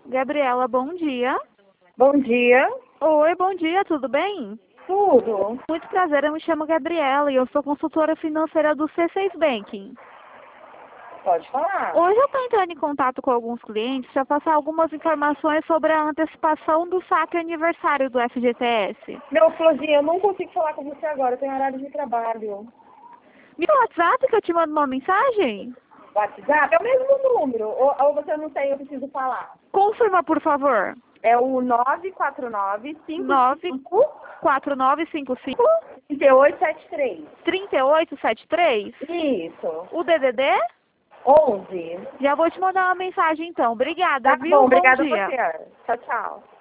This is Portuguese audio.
Gabriela, bom dia. Bom dia. Oi, bom dia, tudo bem? Tudo. Muito prazer, eu me chamo Gabriela e eu sou consultora financeira do C6 Banking. Pode falar. Hoje eu estou entrando em contato com alguns clientes para passar algumas informações sobre a antecipação do saque aniversário do FGTS. Meu, Florzinha, eu não consigo falar com você agora, eu tenho horário de trabalho. Meu WhatsApp que eu te mando uma mensagem? WhatsApp é o mesmo número, ou você não tem, eu preciso falar. Confirma, por favor. É o 949-55-3873. 94955 3873. Isso. O DDD? 11. Já vou te mandar uma mensagem então. Obrigada, Tá viu? bom, Bom obrigada a dia. você. Tchau, tchau.